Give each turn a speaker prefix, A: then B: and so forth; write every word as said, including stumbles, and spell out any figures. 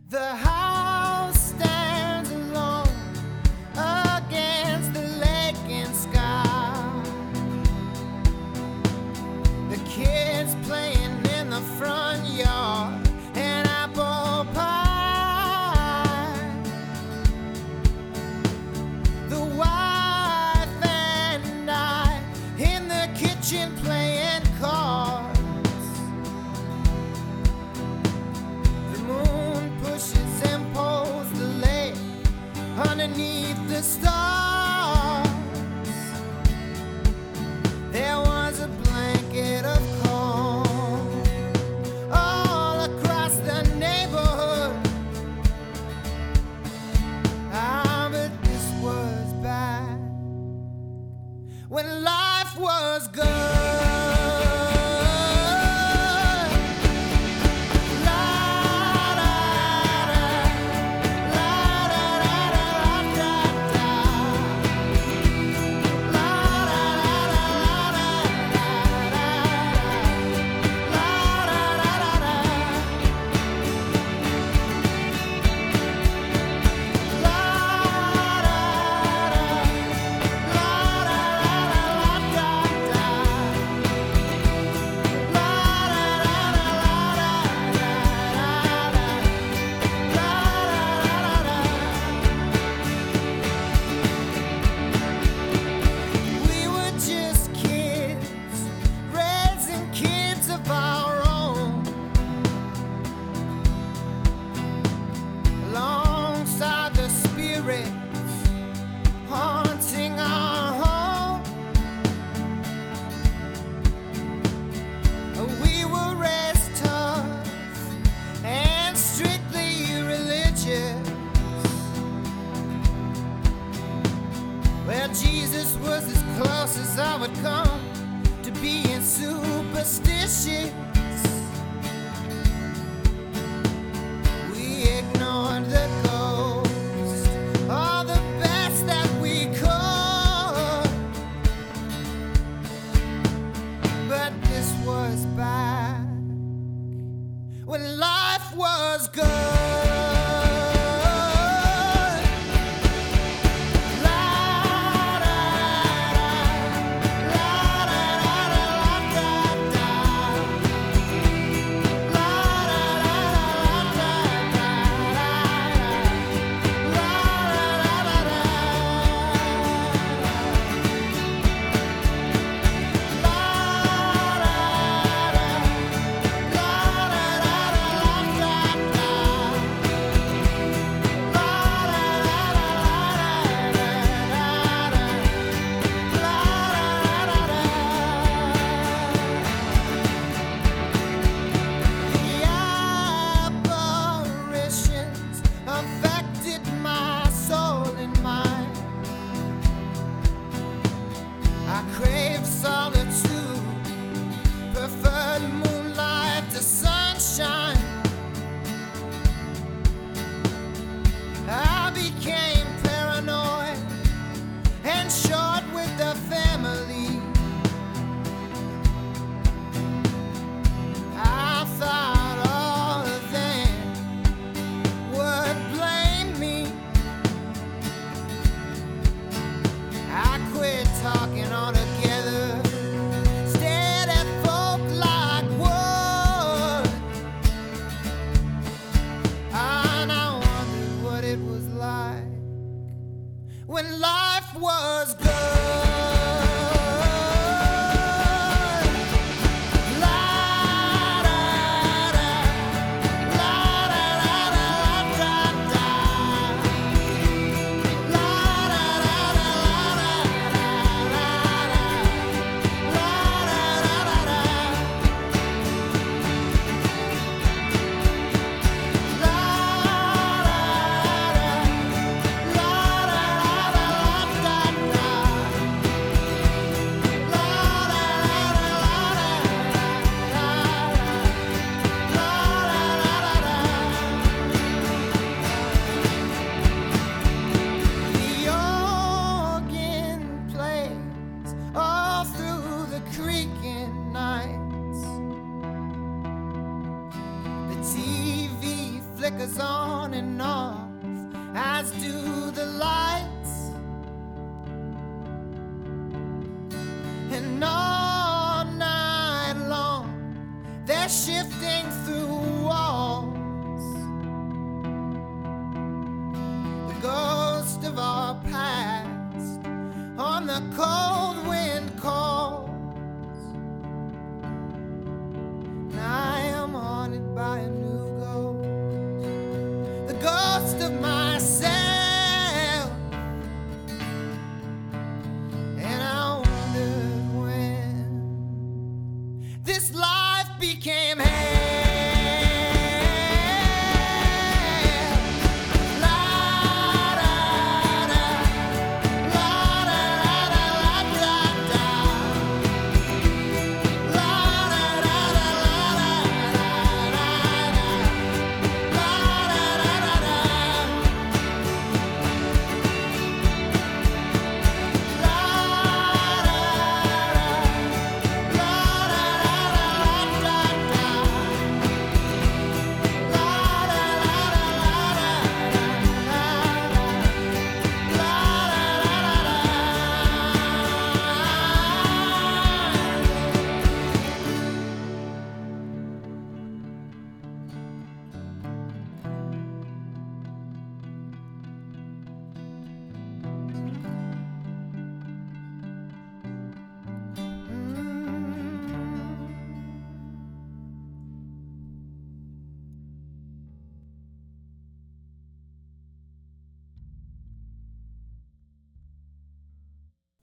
A: The house stands alone against the lake and sky. The kids playing in the front yard, and apple pie. The wife and I in the kitchen playing cards. Underneath the stars, there was a blanket of calm all across the neighborhood. Ah, but this was back when life was good. Haunting our home, we were raised tough and strictly religious, where Jesus was as close as I would come to being superstitious. We ignored the was back when life was good. I crave solitude, preferred moonlight to sunshine. I became paranoid and short with the family. I thought all of them would blame me. I quit talking altogether, stared at folk like wood, and I wondered what it was like when life was good. Flickers on on and off, as do the lights. And all night long, they're shifting through walls. The ghost of our past on the cold wind calls. And I am haunted by a new ghost, the ghost of myself. And I wondered when this life became hell.